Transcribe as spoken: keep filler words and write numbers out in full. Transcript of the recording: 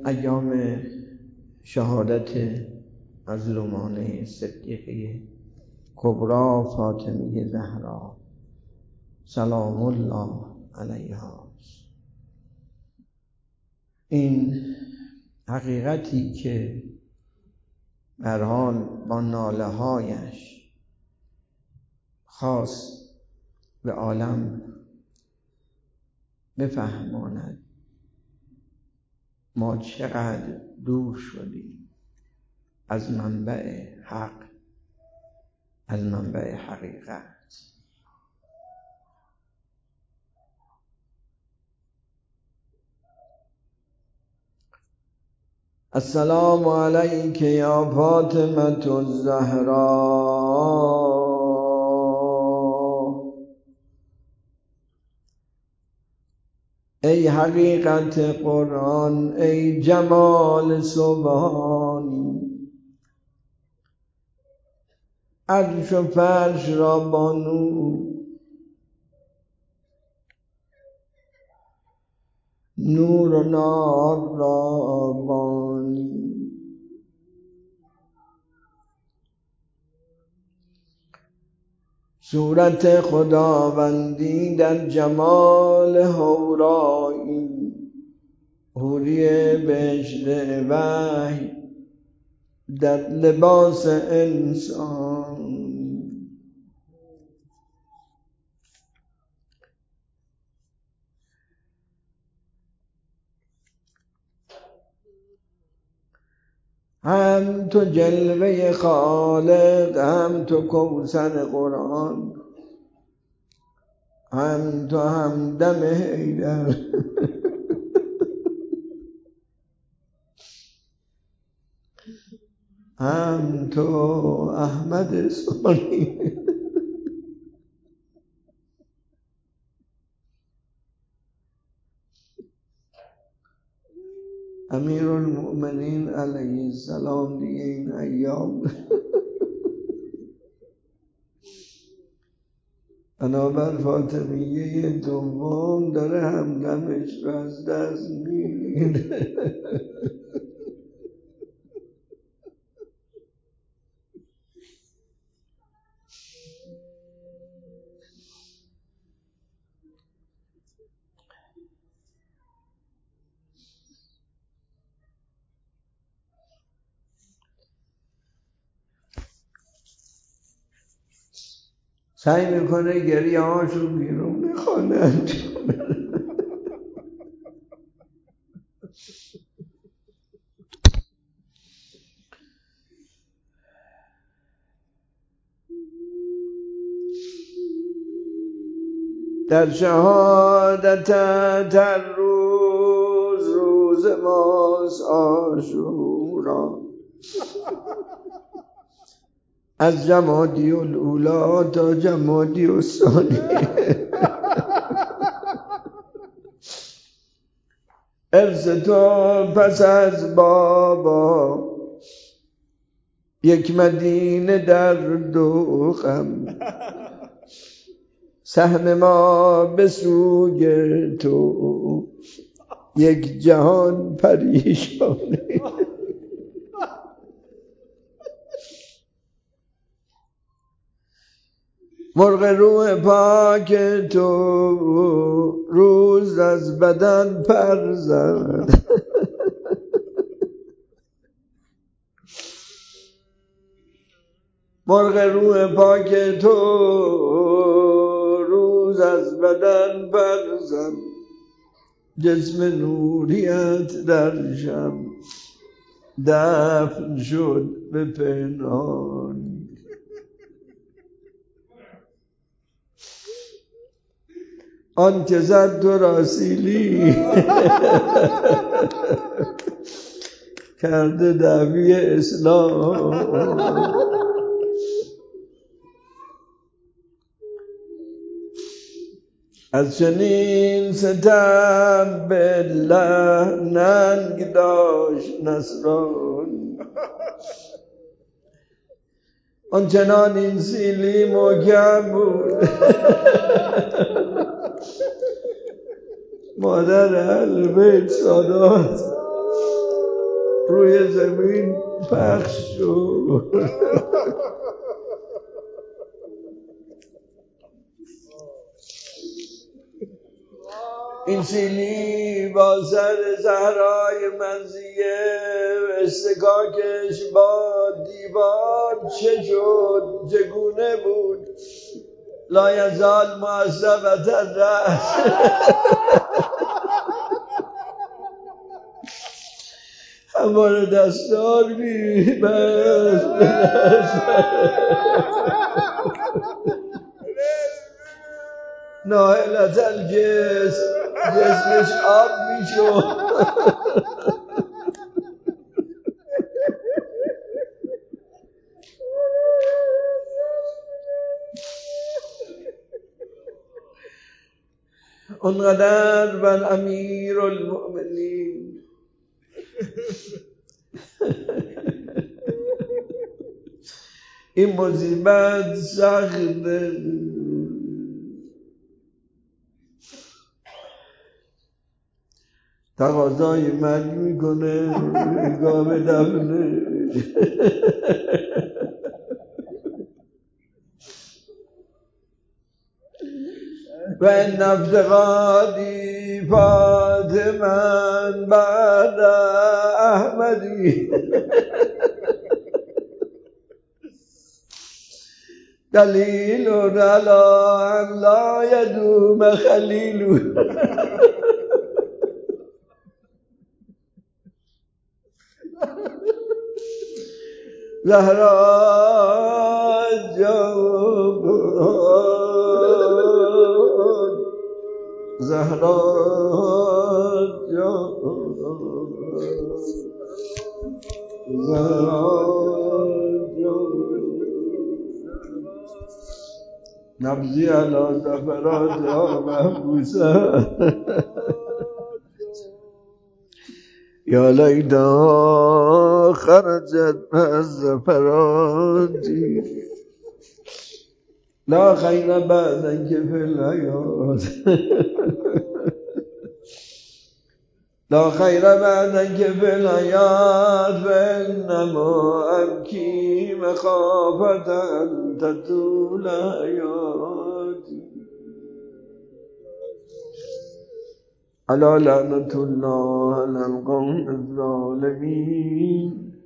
ایام شهادت مظلومانه صدیقه کبری فاطمه زهرا سلام الله علیها. این حقیقتی که به هر حال با ناله هایش خواست به عالم بفهماند ما چقدر دور شدیم از منبع حق، از منبع حقیقت. السلام علیک یا فاطمة الزهرا، ای حقیقت قرآن، ای جمال سبحانی، عرش و فرش را با نور، نور و نار را بانی. صورت خداوندی در جمال حورایی، حوری بهشت وحی در لباس انسان. هم تو جلوه خالق، هم تو کوثر قرآن، هم تو همدم حیدر، هم تو احمد ثانی. امیرالمؤمنین علیه السلام دیگه این ایام بنابر فاطمیه دوم داره همدمش رو از دست میگیره. سعی میکنه گریه هاشو بیرون بخونه. در شهادت هر روز، روز ماست عاشورا، از جمادی الاولی تا جمادی الثانی. ارث تو پس از بابا، یک مدینه در دو غم، سهم ما به سوی تو، یک جهان پریشانی. مرغ روح پاک تو روز از بدن پر زد، مرغ روح پاک تو روز از بدن پر زد، جسم نوریت در شب دفن شد به پنهان. آن که زد تو را سیلی کرده دعوی اسلام. از چنین ستم بالله ننگ داشت نصران، آن چنان این سیلی محکم بود مادر اهل بیت سادات روی زمین پخش شد. این سیلی با سر زهرای منزیه استکاکش با دیوار چه شد چگونه بود لا یزال معصبت الرأس همواره دستار بی بس ناهلت الجسم جسمش آب می شد. اونقدر بر امیر المؤمنین این مصیبت سخته، تقاضای مرگ میکنه گام دفنه. و این افتقادی فاطمن بعد احمدی دلیل علا ان لا یدوم خلیل. زهرا جان زهرا جان زهرا جان نبضی علی زفرات یا محبوسه یا لیتا خرجت از زفراتی لا خیر بعدن که فی الحیات لا خیر بعدن که فی الحیات فانما ابکی مخافة ان تطول حیاتی الا لعنة الله علی القوم الظالمین